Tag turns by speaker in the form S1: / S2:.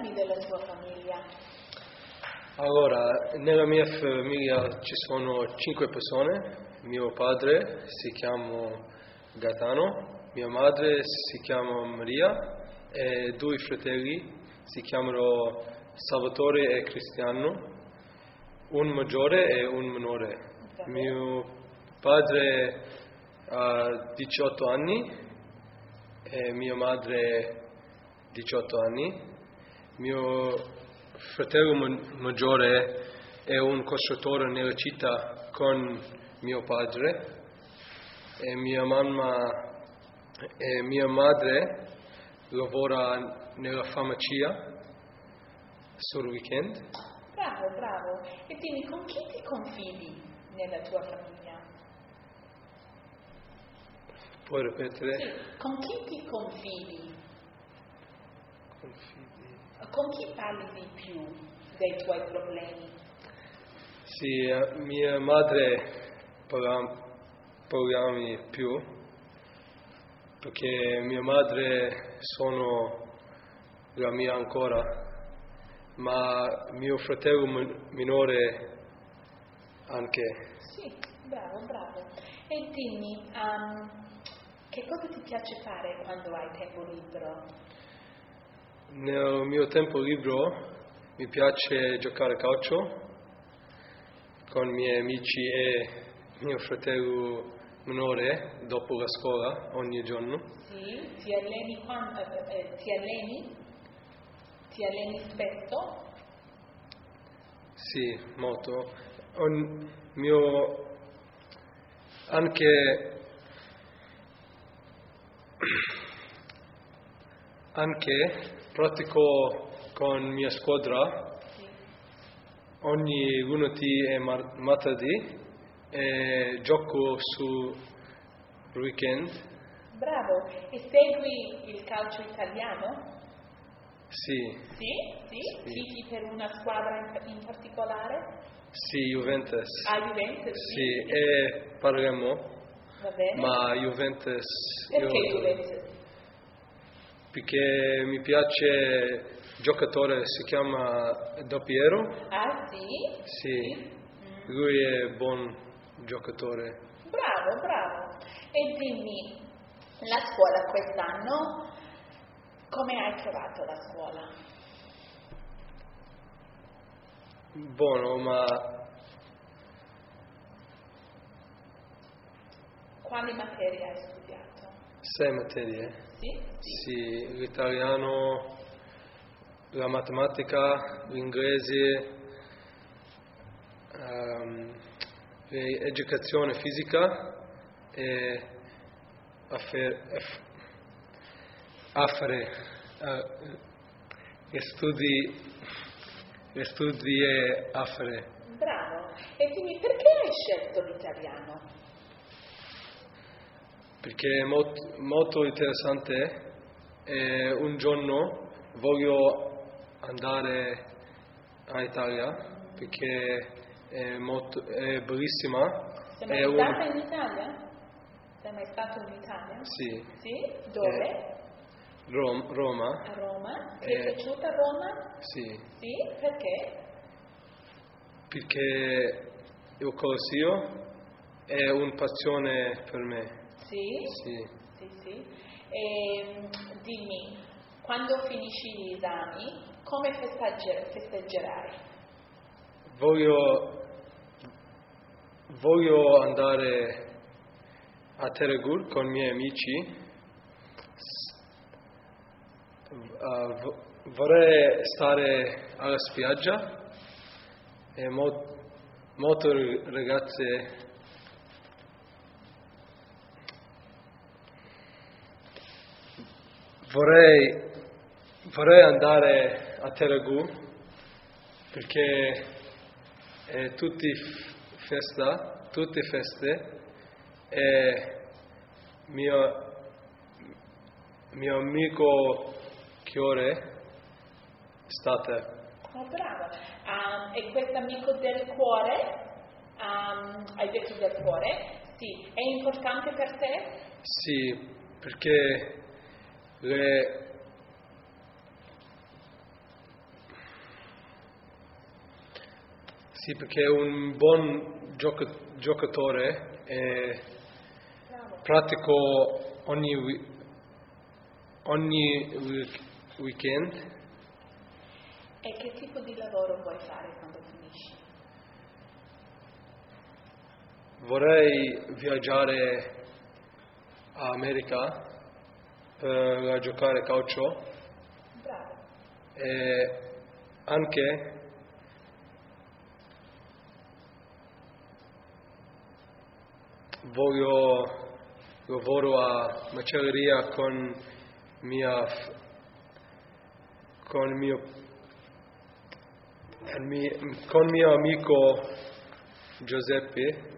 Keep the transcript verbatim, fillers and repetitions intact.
S1: Raccontami della tua famiglia.
S2: Allora, nella mia famiglia ci sono cinque persone. Mio padre si chiama Gaetano, mia madre si chiama Maria e due fratelli si chiamano Salvatore e Cristiano, un maggiore e un minore.
S1: Okay.
S2: Mio padre ha diciotto anni e mia madre diciotto anni. Mio fratello maggiore è un costruttore nella città con mio padre e mia mamma e mia madre lavora nella farmacia sul weekend.
S1: Bravo, bravo. E dimmi, con chi ti confidi nella tua famiglia?
S2: Puoi ripetere?
S1: Sì, con chi ti confidi?
S2: Confidi.
S1: Con chi parli di più dei tuoi problemi?
S2: Sì, eh, mia madre parla, parliamo più perché mia madre sono la mia ancora, ma mio fratello minore anche.
S1: Sì, bravo, bravo. E dimmi, um, che cosa ti piace fare quando hai tempo libero?
S2: Nel mio tempo libero mi piace giocare a calcio con i miei amici e mio fratello minore dopo la scuola ogni giorno.
S1: Sì, ti alleni quando, eh, ti alleni? Ti alleni spesso?
S2: Sì, molto. Un mio anche anche pratico con mia squadra
S1: Sì.
S2: ogni lunedì e mar- martedì e gioco su weekend.
S1: Bravo. E segui il calcio italiano?
S2: Sì.
S1: Sì? Sì?
S2: Sì.
S1: Tifi per una squadra in, in particolare?
S2: Sì, Juventus.
S1: Ah, Juventus?
S2: Sì,
S1: Sì.
S2: e Palermo,
S1: Va bene.
S2: ma Juventus
S1: Perché
S2: io-
S1: Juventus?
S2: perché mi piace giocatore, si chiama Del Piero.
S1: Ah, sì?
S2: Sì,
S1: Mm.
S2: lui è buon giocatore.
S1: Bravo, bravo. E dimmi, la scuola quest'anno, come hai trovato la scuola?
S2: Buono, ma
S1: Quali materie hai studiato?
S2: sei materie.
S1: Sì?
S2: Sì, l'italiano, la matematica, l'inglese, ehm, l'educazione fisica e affe- aff- affare, eh, e studi, e studi e affare.
S1: Bravo. E dimmi, perché hai scelto l'italiano?
S2: Perché è molto, molto interessante e un giorno voglio andare in Italia perché è, molto, è bellissima.
S1: Sei
S2: È
S1: mai
S2: un,
S1: stata in Italia? Sei mai stato in Italia?
S2: sì,
S1: Sì? Dove?
S2: è Rom- Roma.
S1: A Roma? Ti è
S2: Eh,
S1: piaciuta Roma?
S2: Sì,
S1: Sì? Perché?
S2: perché il Colosseo è una passione per me.
S1: Sì?
S2: Sì.
S1: Sì, sì. E dimmi, quando finisci gli esami, come festegge- festeggerai?
S2: Voglio, voglio andare a Teregur con i miei amici. Uh, v- vorrei stare alla spiaggia e mo- molte ragazze vorrei, vorrei andare a Teregur perché è tutti f- festa, tutte feste e mio, mio amico Chiore state.
S1: Oh, bravo. Um, e questo amico del cuore, um, hai detto del cuore, sì, è importante per te?
S2: Sì, perché le, Sì, perché è un buon gioca- giocatore e
S1: Bravo.
S2: pratico ogni, wi- ogni week- weekend.
S1: E che tipo di lavoro vuoi fare quando finisci?
S2: Vorrei viaggiare a America per giocare calcio
S1: Bravo.
S2: e anche voglio lavoro a macelleria con mia f- con mio il mi- con mio amico Giuseppe